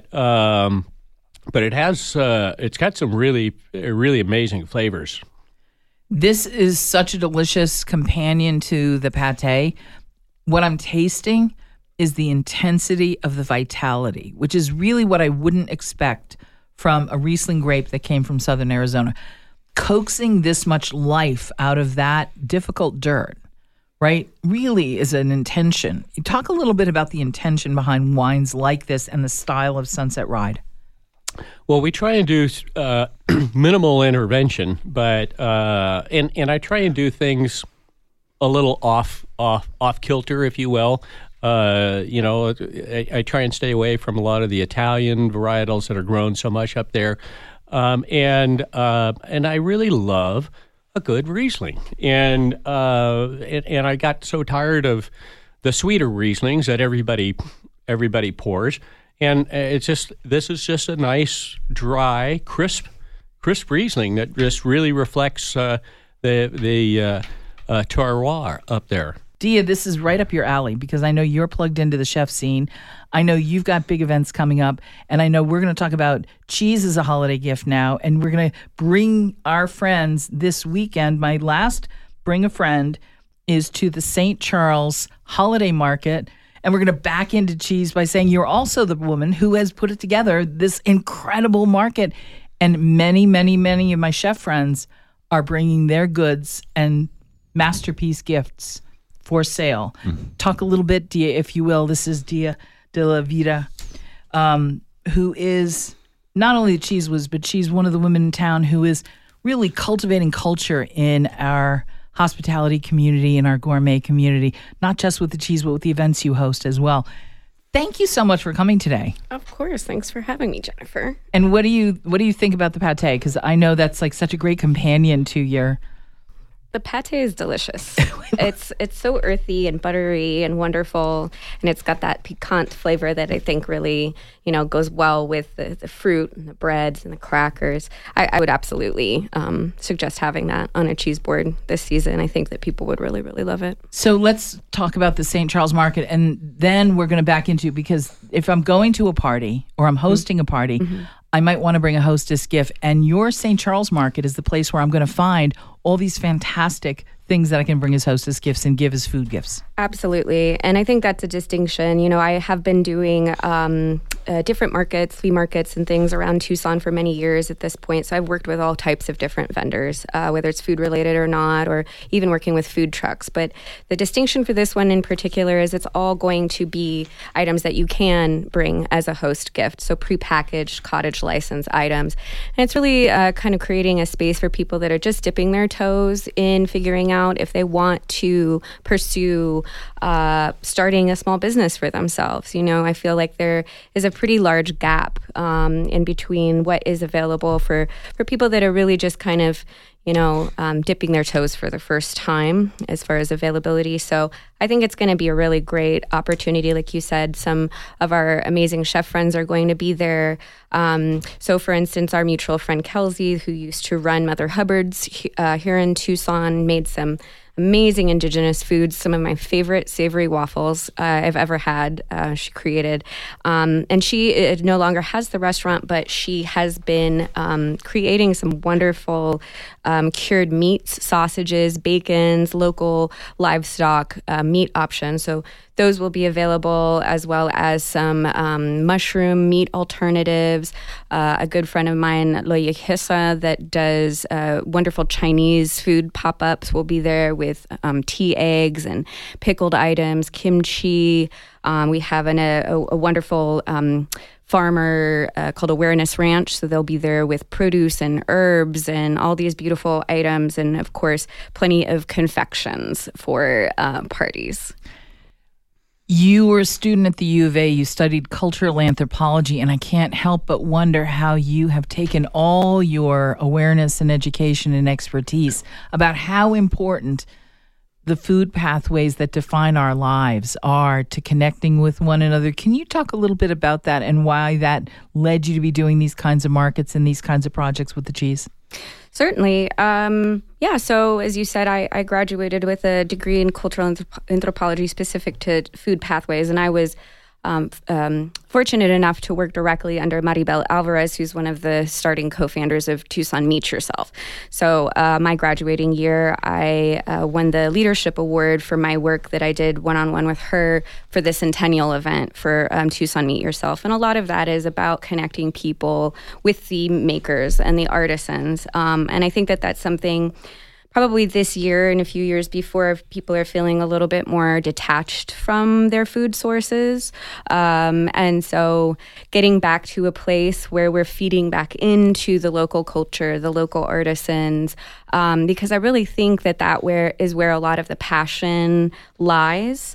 S6: it has it's got some really amazing flavors.
S2: This is such a delicious companion to the pâté. What I'm tasting is the intensity of the vitality, which is really what I wouldn't expect from a Riesling grape that came from Southern Arizona. Coaxing this much life out of that difficult dirt, right, really is an intention. Talk a little bit about the intention behind wines like this and the style of Sunset Ride.
S6: Well, we try and do minimal intervention, but and I try and do things a little off kilter, if you will. I try and stay away from a lot of the Italian varietals that are grown so much up there, and I really love a good Riesling, and I got so tired of the sweeter Rieslings that everybody pours, and this is just a nice, dry, crisp Riesling that just really reflects the terroir up there.
S2: Dia, this is right up your alley because I know you're plugged into the chef scene. I know you've got big events coming up, and I know we're going to talk about cheese as a holiday gift now, and we're going to bring our friends this weekend. My last Bring a Friend is to the St. Charles Holiday Market, and we're going to back into cheese by saying you're also the woman who has put it together, this incredible market, and many, many, many of my chef friends are bringing their goods and masterpiece gifts for sale. Mm-hmm. Talk a little bit, Dia, if you will. This is Dia de la Vida, who is not only the cheese whiz, but she's one of the women in town who is really cultivating culture in our hospitality community, in our gourmet community, not just with the cheese, but with the events you host as well. Thank you so much for coming today.
S5: Of course. Thanks for having me, Jennifer.
S2: And what do you think about the pâté? Because I know that's like such a great companion to your
S5: The pate is delicious. It's so earthy and buttery and wonderful, and it's got that piquant flavor that I think really, goes well with the fruit and the breads and the crackers. I would absolutely suggest having that on a cheese board this season. I think that people would really, really love it.
S9: So let's talk about the St. Charles Market, and then we're going to back into, because if I'm going to a party or I'm hosting a party, I might want to bring a hostess gift, and your St. Charles Market is the place where I'm going to find all these fantastic things that I can bring as hostess gifts and give as food gifts.
S5: Absolutely. And I think that's a distinction. I have been doing different markets, flea markets and things around Tucson for many years at this point. So I've worked with all types of different vendors, whether it's food related or not, or even working with food trucks. But the distinction for this one in particular is it's all going to be items that you can bring as a host gift. So prepackaged cottage license items. And it's really kind of creating a space for people that are just dipping their toes in figuring out if they want to pursue starting a small business for themselves. I feel like there is a pretty large gap in between what is available for people that are really just kind of dipping their toes for the first time as far as availability. So I think it's going to be a really great opportunity. Like you said, some of our amazing chef friends are going to be there. So for instance, our mutual friend Kelsey, who used to run Mother Hubbard's here in Tucson, made some amazing indigenous foods, some of my favorite savory waffles I've ever had. She created, and she no longer has the restaurant, but she has been creating some wonderful cured meats, sausages, bacons, local livestock meat options. So those will be available, as well as some mushroom meat alternatives. A good friend of mine, Loye Hissa, that does wonderful Chinese food pop-ups, will be there with tea eggs and pickled items, kimchi. We have a wonderful farmer called Awareness Ranch, so they'll be there with produce and herbs and all these beautiful items, and of course, plenty of confections for parties.
S9: You were a student at the U of A. You studied cultural anthropology, and I can't help but wonder how you have taken all your awareness and education and expertise about how important the food pathways that define our lives are to connecting with one another. Can you talk a little bit about that and why that led you to be doing these kinds of markets and these kinds of projects with the cheese?
S5: Certainly. So as you said, I graduated with a degree in cultural anthropology specific to food pathways, and I was fortunate enough to work directly under Maribel Alvarez, who's one of the starting co-founders of Tucson Meet Yourself. So my graduating year, I won the leadership award for my work that I did one-on-one with her for the centennial event for Tucson Meet Yourself. And a lot of that is about connecting people with the makers and the artisans. And I think that that's something probably this year and a few years before, people are feeling a little bit more detached from their food sources. And so getting back to a place where we're feeding back into the local culture, the local artisans, because I really think that is where a lot of the passion lies.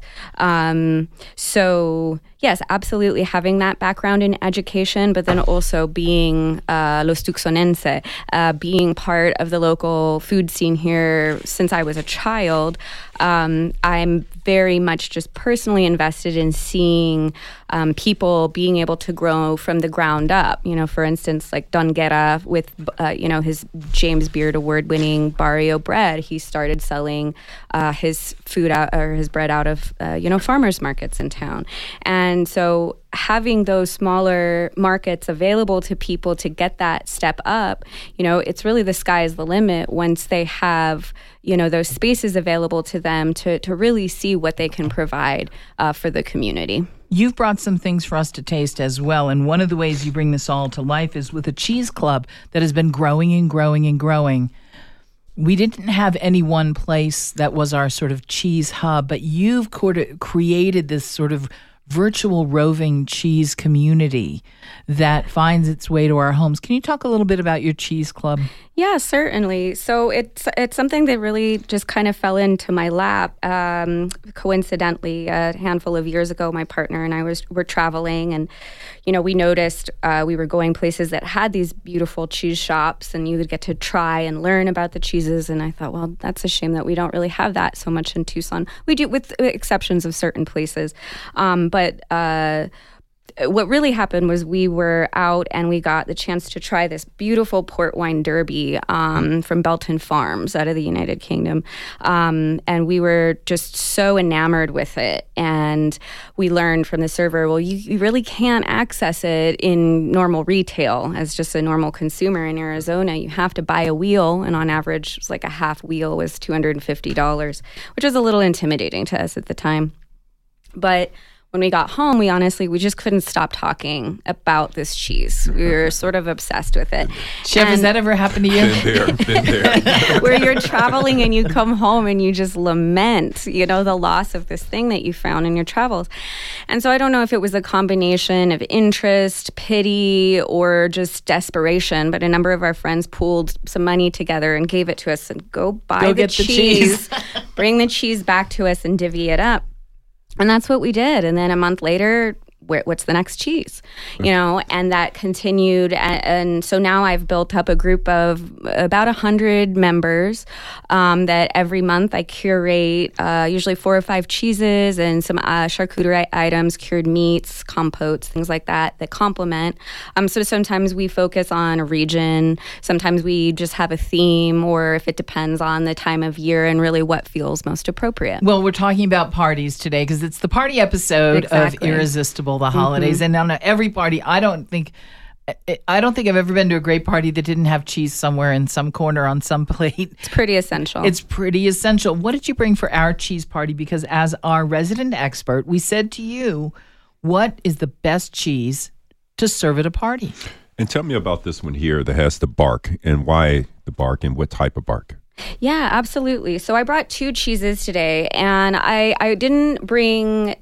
S5: So yes, absolutely having that background in education, but then also being Los Tucsonense, being part of the local food scene here since I was a child. I'm very much just personally invested in seeing people being able to grow from the ground up. For instance, like Don Guerra with, his James Beard Award-winning Barrio bread. He started selling his food his bread out of, farmers markets in town. And so having those smaller markets available to people to get that step up, it's really the sky is the limit once they have, those spaces available to them to really see what they can provide for the community.
S9: You've brought some things for us to taste as well, and one of the ways you bring this all to life is with a cheese club that has been growing and growing and growing. We didn't have any one place that was our sort of cheese hub, but you've created this sort of virtual roving cheese community that finds its way to our homes. Can you talk a little bit about your cheese club?
S5: Yeah, certainly. So it's something that really just kind of fell into my lap. Coincidentally, a handful of years ago, my partner and I were traveling, and we noticed we were going places that had these beautiful cheese shops, and you would get to try and learn about the cheeses. And I thought, well, that's a shame that we don't really have that so much in Tucson. We do, with exceptions of certain places, but what really happened was we were out and we got the chance to try this beautiful port wine derby from Belton Farms out of the United Kingdom. And we were just so enamored with it. And we learned from the server, well, you really can't access it in normal retail as just a normal consumer in Arizona. You have to buy a wheel. And on average, it was like a half wheel was $250, which was a little intimidating to us at the time. But when we got home, we just couldn't stop talking about this cheese. We were sort of obsessed with it.
S9: Chef, has that ever happened to you?
S8: Been there.
S5: Where you're traveling and you come home and you just lament, the loss of this thing that you found in your travels. And so I don't know if it was a combination of interest, pity, or just desperation, but a number of our friends pooled some money together and gave it to us and go get the cheese, bring the cheese back to us and divvy it up. And that's what we did. And then a month later, what's the next cheese? And that continued. And so now I've built up a group of about 100 members that every month I curate usually 4 or 5 cheeses and some charcuterie items, cured meats, compotes, things like that complement. So sometimes we focus on a region. Sometimes we just have a theme, or if it depends on the time of year and really what feels most appropriate.
S9: Well, we're talking about parties today because it's the party episode of Irresistible, the holidays. Mm-hmm. And on every party, I don't think I've ever been to a great party that didn't have cheese somewhere in some corner on some plate.
S5: It's pretty essential.
S9: What did you bring for our cheese party? Because as our resident expert, we said to you, what is the best cheese to serve at a party?
S8: And tell me about this one here that has the bark, and why the bark and what type of bark.
S5: Yeah, absolutely. So I brought 2 cheeses today, and I didn't bring,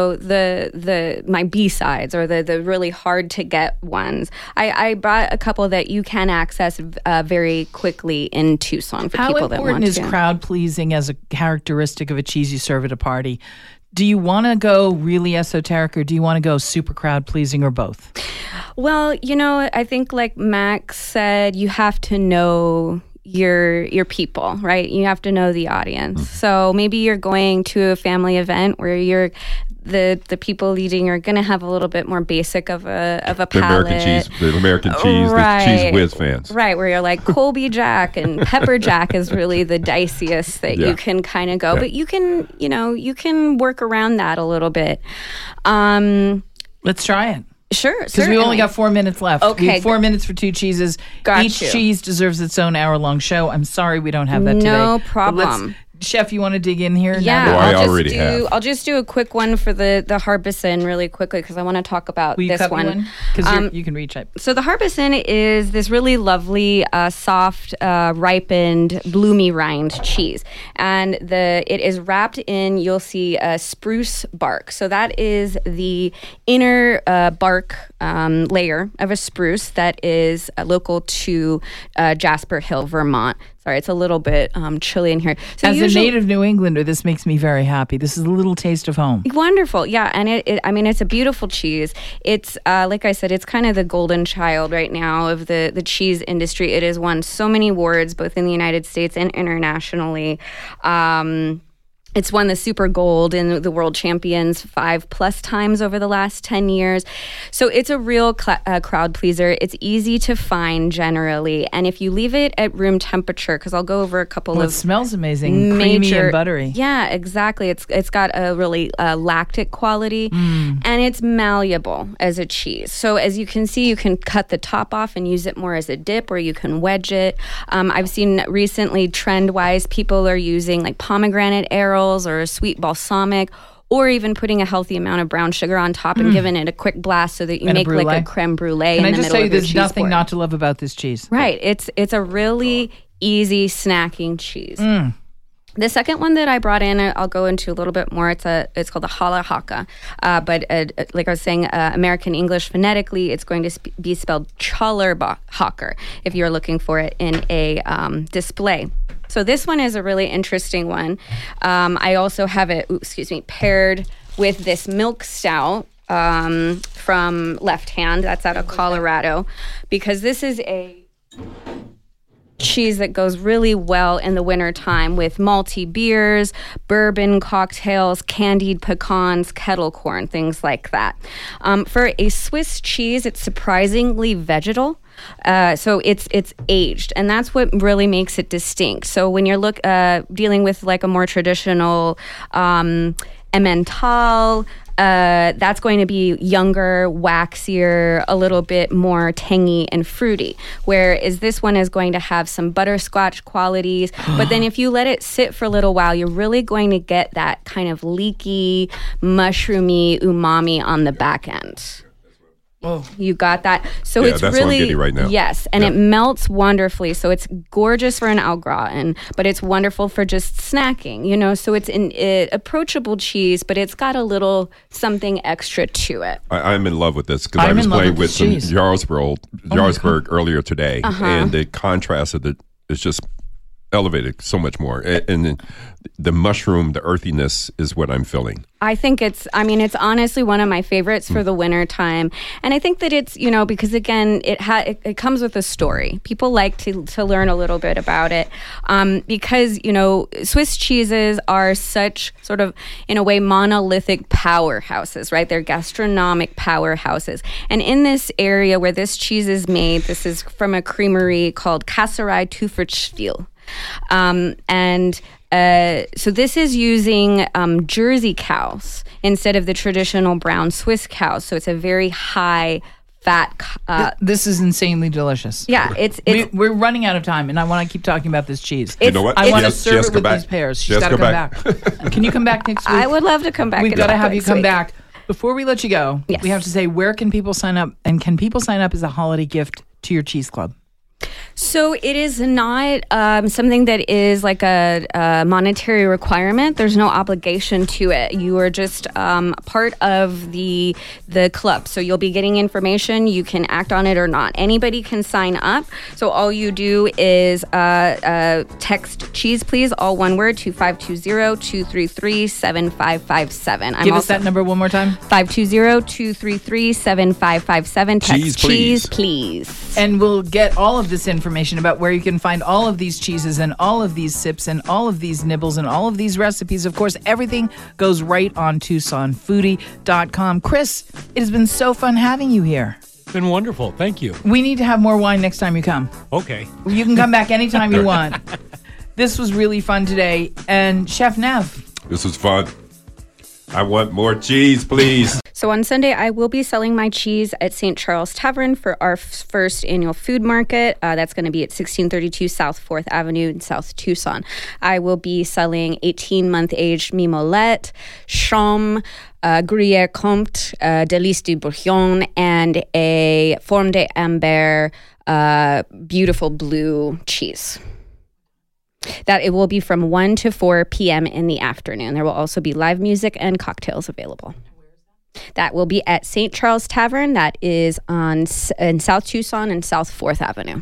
S5: my B-sides or the really hard to get ones. I brought a couple that you can access very quickly in Tucson for people that want to.
S9: How important is crowd pleasing as a characteristic of a cheese you serve at a party? Do you want to go really esoteric, or do you want to go super crowd pleasing, or both?
S5: Well, I think like Max said, you have to know your people, right? You have to know the audience. Mm-hmm. So maybe you're going to a family event where you're the people eating are going to have a little bit more basic of a palate.
S8: The American cheese,
S5: right.
S8: The Cheez Whiz fans.
S5: Right, where you're like Colby Jack and Pepper Jack is really the diciest that you can kind of go. Yeah. But you can work around that a little bit.
S9: Let's try it.
S5: Sure,
S9: because we only got 4 minutes left.
S5: Okay,
S9: we have 4 minutes for 2 cheeses. Each cheese deserves its own hour-long show. I'm sorry we don't have that today.
S5: No problem.
S9: Chef, you want to dig in here?
S5: Yeah,
S8: have.
S5: I'll just do a quick one for the Harbison really quickly because I want to talk about this one.
S9: Because you can reach it.
S5: So the Harbison is this really lovely, soft, ripened, bloomy rind cheese, and it is wrapped in. You'll see spruce bark. So that is the inner bark layer of a spruce that is local to Jasper Hill, Vermont. Sorry, it's a little bit chilly in here. So
S9: as a native New Englander, this makes me very happy. This is a little taste of home.
S5: Wonderful, yeah, and it's a beautiful cheese. It's like I said, it's kind of the golden child right now of the cheese industry. It has won so many awards, both in the United States and internationally. It's won the Super Gold in the World Champions 5+ times over the last 10 years. So it's a real crowd pleaser. It's easy to find generally. And if you leave it at room temperature, because I'll go over a couple of...
S9: It smells amazing, creamy and buttery.
S5: Yeah, exactly. It's got a really lactic quality, and it's malleable as a cheese. So as you can see, you can cut the top off and use it more as a dip, or you can wedge it. I've seen recently, trend-wise, people are using like pomegranate arrows or a sweet balsamic, or even putting a healthy amount of brown sugar on top and giving it a quick blast so that you make like a creme brulee in the middle of your cheese board. Can I just tell you,
S9: there's nothing not to love about this cheese.
S5: Right. It's a really easy snacking cheese. The second one that I brought in, I'll go into a little bit more. It's called the Hala Haka, but like I was saying, American English phonetically, it's going to be spelled Chaler Hawker if you're looking for it in a display. So this one is a really interesting one. I also have it, paired with this milk stout from Left Hand. That's out of Colorado, because this is a cheese that goes really well in the wintertime with malty beers, bourbon cocktails, candied pecans, kettle corn, things like that. For a Swiss cheese, it's surprisingly vegetal. So it's aged, and that's what really makes it distinct. So when you're dealing with like a more traditional Emmental, that's going to be younger, waxier, a little bit more tangy and fruity. Whereas this one is going to have some butterscotch qualities. But then if you let it sit for a little while, you're really going to get that kind of leaky, mushroomy umami on the back end. Oh, you got that. So it's
S8: that's
S5: really
S8: what I'm getting right now.
S5: Yes, and it melts wonderfully. So it's gorgeous for an au gratin, but it's wonderful for just snacking. So it's an approachable cheese, but it's got a little something extra to it.
S8: I'm in love with this because I was playing with some Jarlsberg earlier today, and the contrast of it is just elevated so much more, and the mushroom, the earthiness is what I'm feeling.
S5: I think it's honestly one of my favorites for the winter time. And I think that it's, because again, it comes with a story. People like to learn a little bit about it because, Swiss cheeses are such sort of, in a way, monolithic powerhouses, right? They're gastronomic powerhouses. And in this area where this cheese is made, this is from a creamery called Käserei Teufelsspiel. So this is using Jersey cows instead of the traditional brown Swiss cows. So it's a very high fat.
S9: This is insanely delicious.
S5: Yeah,
S9: we're running out of time, and I want to keep talking about this cheese.
S8: You know what?
S9: I want to serve it with these pears. She's got to come back. Can you come back next week?
S5: I would love to come back.
S9: We've got to have you come back. Before we let you go,
S5: yes,
S9: we have to say, where can people sign up? And can people sign up as a holiday gift to your cheese club?
S5: So it is not something that is like a monetary requirement. There's no obligation to it. You are just part of the club. So you'll be getting information. You can act on it or not. Anybody can sign up. So all you do is text cheese, please, all one word, to 520-233-7557.
S9: Give us that number one more time.
S5: 520-233-7557. Text cheese, please.
S9: And we'll get all of this information about where you can find all of these cheeses and all of these sips and all of these nibbles and all of these recipes. Of course, everything goes right on TucsonFoodie.com. Chris, it has been so fun having you here.
S6: It's been wonderful. Thank you.
S9: We need to have more wine next time you come.
S6: Okay.
S9: You can come back anytime you want. This was really fun today. And Chef Nev.
S8: This was fun. I want more cheese, please.
S5: So on Sunday, I will be selling my cheese at St. Charles Tavern for our first annual food market. That's going to be at 1632 South 4th Avenue in South Tucson. I will be selling 18-month aged Mimolette, Chaume, Gruyère Comte, Délice du Bourgogne, and a Forme d'Ambert beautiful blue cheese. That it will be from 1 to 4 p.m. in the afternoon. There will also be live music and cocktails available. That will be at St. Charles Tavern. That is in South Tucson and South 4th Avenue.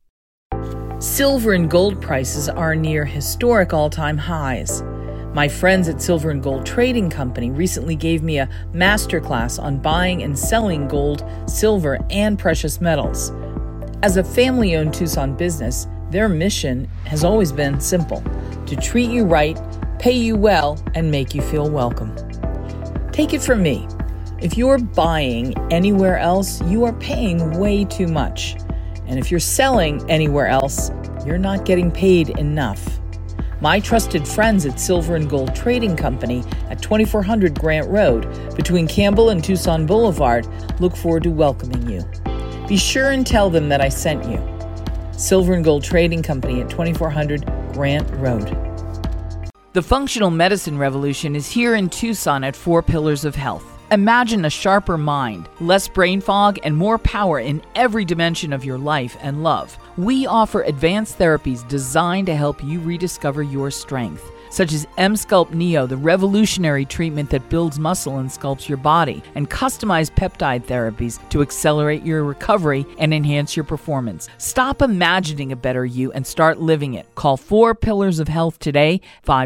S10: Silver and gold prices are near historic all-time highs. My friends at Silver and Gold Trading Company recently gave me a masterclass on buying and selling gold, silver, and precious metals. As a family-owned Tucson business, their mission has always been simple: to treat you right, pay you well, and make you feel welcome. Take it from me. If you're buying anywhere else, you are paying way too much. And if you're selling anywhere else, you're not getting paid enough. My trusted friends at Silver and Gold Trading Company at 2400 Grant Road, between Campbell and Tucson Boulevard, look forward to welcoming you. Be sure and tell them that I sent you. Silver and Gold Trading Company at 2400 Grant Road.
S9: The functional medicine revolution is here in Tucson at 4 Pillars of Health. Imagine a sharper mind, less brain fog, and more power in every dimension of your life and love. We offer advanced therapies designed to help you rediscover your strength. such as M-Sculpt Neo, the revolutionary treatment that builds muscle and sculpts your body, and customized peptide therapies to accelerate your recovery and enhance your performance. Stop imagining a better you and start living it. Call 4 Pillars of Health today,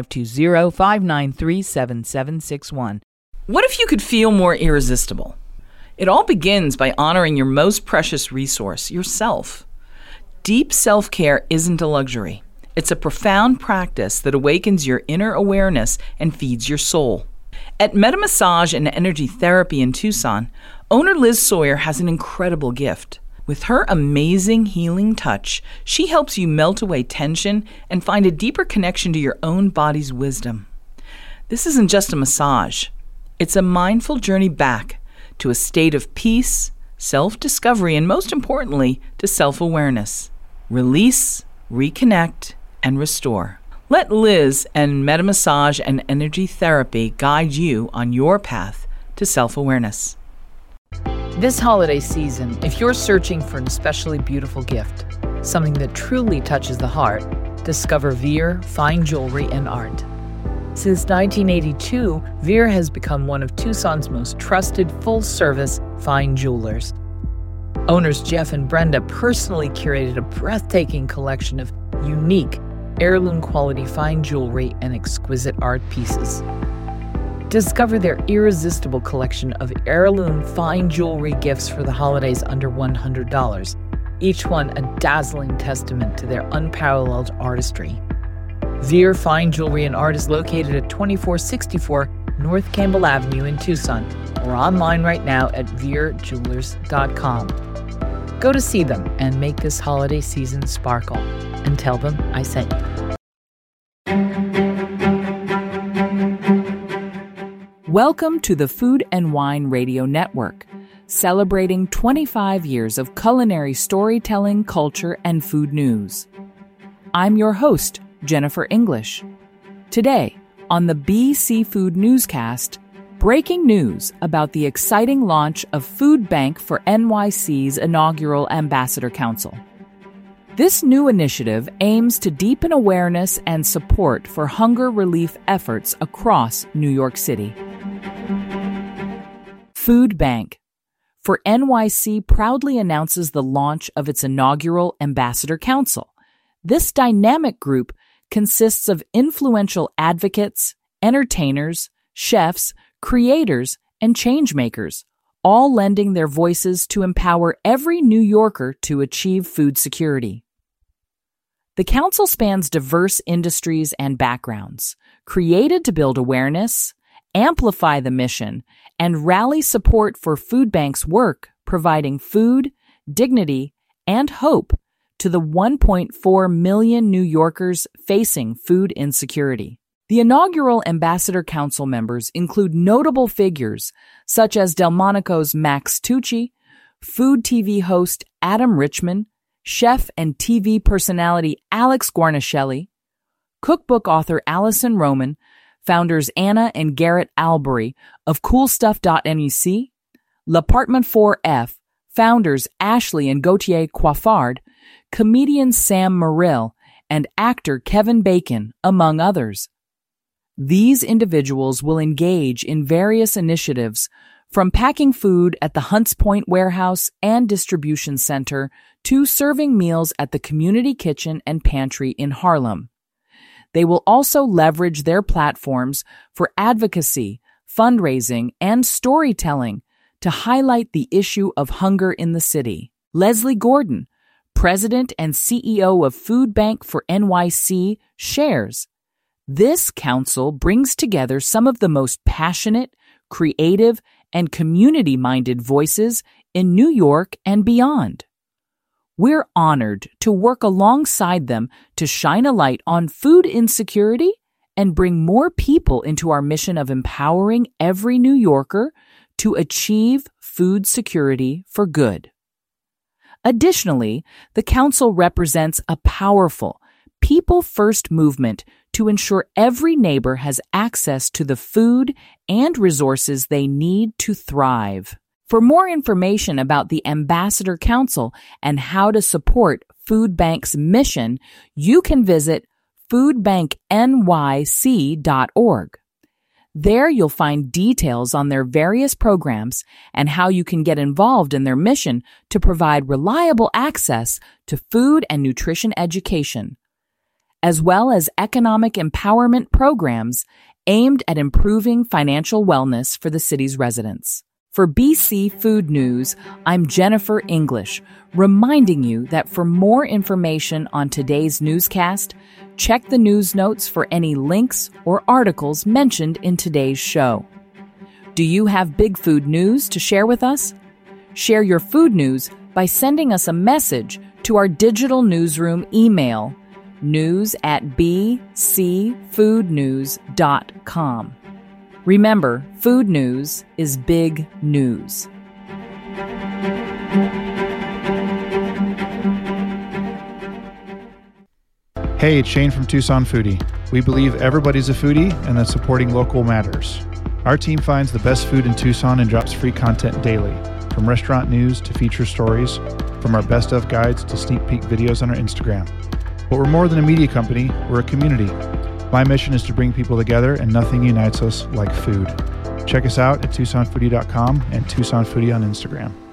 S9: 520-593-7761. What if you could feel more irresistible? It all begins by honoring your most precious resource, yourself. Deep self-care isn't a luxury. It's a profound practice that awakens your inner awareness and feeds your soul. At MetaMassage and Energy Therapy in Tucson, owner Liz Sawyer has an incredible gift. With her amazing healing touch, she helps you melt away tension and find a deeper connection to your own body's wisdom. This isn't just a massage. It's a mindful journey back to a state of peace, self-discovery, and most importantly, to self-awareness. Release, reconnect, and restore. Let Liz and MetaMassage and Energy Therapy guide you on your path to self-awareness.
S2: This holiday season, if you're searching for an especially beautiful gift, something that truly touches the heart, discover Veer Fine Jewelry and Art. Since 1982, Veer has become one of Tucson's most trusted full-service fine jewelers. Owners Jeff and Brenda personally curated a breathtaking collection of unique, heirloom-quality fine jewelry and exquisite art pieces. Discover their irresistible collection of heirloom fine jewelry gifts for the holidays under $100, each one a dazzling testament to their unparalleled artistry. Veer Fine Jewelry and Art is located at 2464 North Campbell Avenue in Tucson, or online right now at veerjewelers.com. Go to see them and make this holiday season sparkle, and tell them I sent you. Welcome to the Food and Wine Radio Network, celebrating 25 years of culinary storytelling, culture, and food news. I'm your host, Jennifer English. Today, on the B Seafood Newscast, breaking news about the exciting launch of Food Bank for NYC's inaugural Ambassador Council. This new initiative aims to deepen awareness and support for hunger relief efforts across New York City. Food Bank for NYC proudly announces the launch of its inaugural Ambassador Council. This dynamic group consists of influential advocates, entertainers, chefs, creators, and changemakers, all lending their voices to empower every New Yorker to achieve food security. The council spans diverse industries and backgrounds, created to build awareness, amplify the mission, and rally support for Food Bank's work providing food, dignity, and hope to the 1.4 million New Yorkers facing food insecurity. The inaugural Ambassador Council members include notable figures such as Delmonico's Max Tucci, food TV host Adam Richman, chef and TV personality Alex Guarnaschelli, cookbook author Allison Roman, founders Anna and Garrett Albury of CoolStuff.NEC, L'Appartement 4F, founders Ashley and Gautier Coiffard, comedian Sam Morrill, and actor Kevin Bacon, among others. These individuals will engage in various initiatives, from packing food at the Hunts Point Warehouse and Distribution Center to serving meals at the Community Kitchen and Pantry in Harlem. They will also leverage their platforms for advocacy, fundraising, and storytelling to highlight the issue of hunger in the city. Leslie Gordon, President and CEO of Food Bank for NYC, shares, "This council brings together some of the most passionate, creative, and community-minded voices in New York and beyond. We're honored to work alongside them to shine a light on food insecurity and bring more people into our mission of empowering every New Yorker to achieve food security for good." Additionally, the council represents a powerful, people-first movement to ensure every neighbor has access to the food and resources they need to thrive. For more information about the Ambassador Council and how to support Food Bank's mission, you can visit foodbanknyc.org. There you'll find details on their various programs and how you can get involved in their mission to provide reliable access to food and nutrition education, as well as economic empowerment programs aimed at improving financial wellness for the city's residents. For BC Food News, I'm Jennifer English, reminding you that for more information on today's newscast, check the news notes for any links or articles mentioned in today's show. Do you have big food news to share with us? Share your food news by sending us a message to our digital newsroom email, news@bcfoodnews.com. Remember, food news is big news.
S1: Hey, it's Shane from Tucson Foodie. We believe everybody's a foodie and that supporting local matters. Our team finds the best food in Tucson and drops free content daily, from restaurant news to feature stories, from our best of guides to sneak peek videos on our Instagram. But we're more than a media company, we're a community. My mission is to bring people together, and nothing unites us like food. Check us out at TucsonFoodie.com and Tucson Foodie on Instagram.